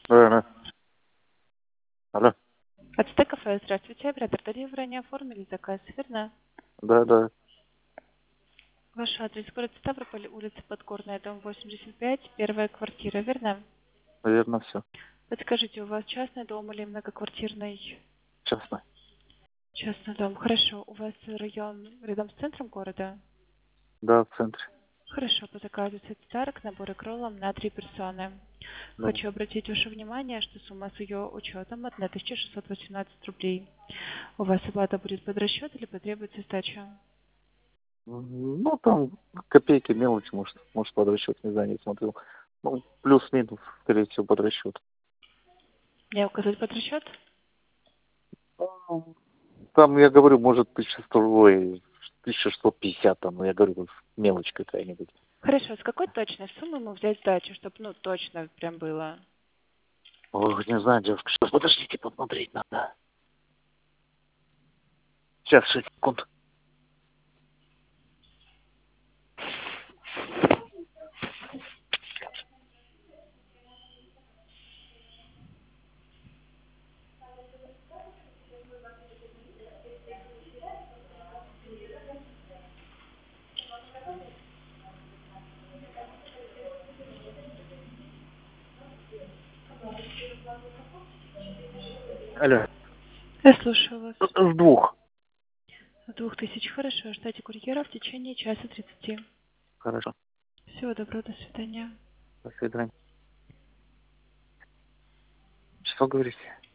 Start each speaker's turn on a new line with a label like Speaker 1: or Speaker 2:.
Speaker 1: Да, да. Алло.
Speaker 2: Ацтек кафе, здравствуйте. Оператор Деливера, не оформили заказ, верно?
Speaker 1: Да, да.
Speaker 2: Ваш адрес город Ставрополь, улица Подгорная, дом 85, первая квартира, верно?
Speaker 1: Наверное, все.
Speaker 2: Подскажите, у вас частный дом или многоквартирный?
Speaker 1: Честно.
Speaker 2: Частный дом. Хорошо. У вас район рядом с центром города?
Speaker 1: Да, в центре.
Speaker 2: Хорошо, по заказу сет-старк, наборы кролом на 3 персоны.
Speaker 1: Да.
Speaker 2: Хочу обратить ваше внимание, что сумма с ее учетом 1618 рублей. У вас оплата будет под расчет или потребуется сдача?
Speaker 1: Ну, там копейки, мелочи, может под расчет, не знаю, не смотрел. Ну, плюс-минус, скорее всего, под расчет.
Speaker 2: Мне указать под расчет?
Speaker 1: Ну, там, я говорю, может, 1100, ой, 1650, там, ну, я говорю, вот мелочь какая-нибудь.
Speaker 2: Хорошо, с какой точной суммы мы взять сдачу, чтобы, ну, точно прям было?
Speaker 1: Ой, не знаю, девушка, сейчас, подождите, посмотреть надо. Сейчас, 6 секунд. Алло.
Speaker 2: Я слушаю вас.
Speaker 1: С двух.
Speaker 2: С 2000, хорошо. Ждайте курьера в течение часа 30.
Speaker 1: Хорошо.
Speaker 2: Всего доброго, до свидания.
Speaker 1: До свидания. Что говорите?